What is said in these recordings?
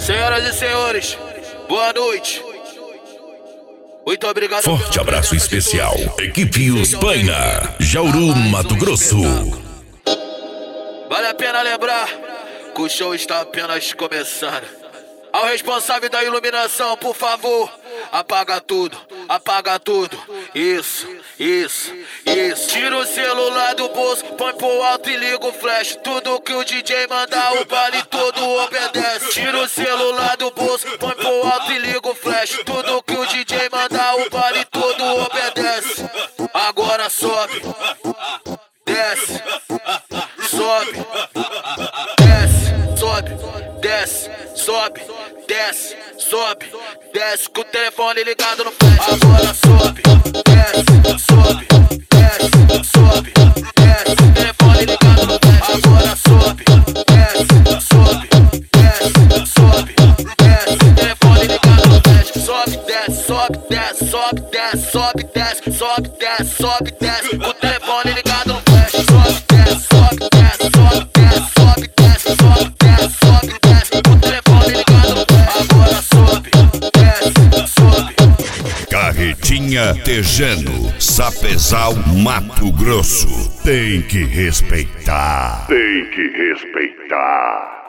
Senhoras e senhores, boa noite. Muito obrigado. Forte abraço especial, equipe Os Paina, Jauru, Mato Grosso. Vale a pena lembrar que o show está apenas começando. Ao responsável da iluminação, por favor, apaga tudo, apaga tudo. Isso. Tira o celular do bolso, põe pro alto e liga o flash. Tudo que o DJ mandar, o baile todo obedece. Tira o celular do bolso, põe pro alto e liga o flash. Tudo que o DJ mandar, o baile todo obedece. Agora sobe, desce, sobe, desce, sobe, desce, sobe, desce, sobe, desce, com o telefone ligado no flash. Agora sobe, desce, sobe, desce, sobe, desce, com o telefone ligado no flash. Agora sobe, desce, sobe, desce, sobe, desce, com o telefone ligado no flash. Sobe, desce, sobe, desce, sobe, desce, sobe, desce, sobe, desce, sobe, desce, com o telefone ligado no flash. Sobe, desce, sobe, desce, sobe, desce, sobe, desce, sobe, desce, sobe, desce, com o telefone ligado no flash. Agora sobe, desce, sobe. Carretinha Tejano, Sapezal, Mato Grosso. Tem que respeitar. Tem que respeitar.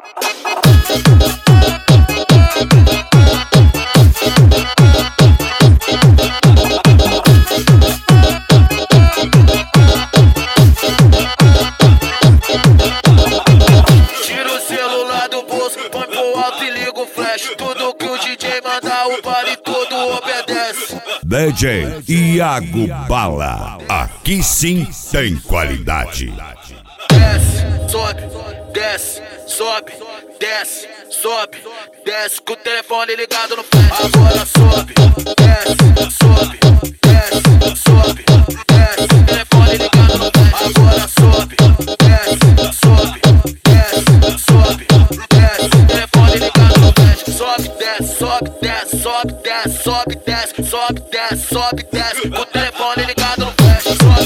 Tira o celular do bolso, põe pro alto e liga o flash. Tudo que o DJ mandar, o baile todo obedece. DJ Iago Bala, aqui sim tem qualidade. Desce, sobe, desce, sobe, desce, sobe, desce, com o telefone ligado no flash. Agora sobe, desce, sobe, desce, sobe, desce, com o telefone ligado no flash. Agora sobe, desce, sobe, desce, sobe, desce, com o telefone ligado no flash. Sobe, desce, sobe, desce, sobe, desce, sobe, desce, sobe, desce, sobe, desce, com o telefone ligado no flash.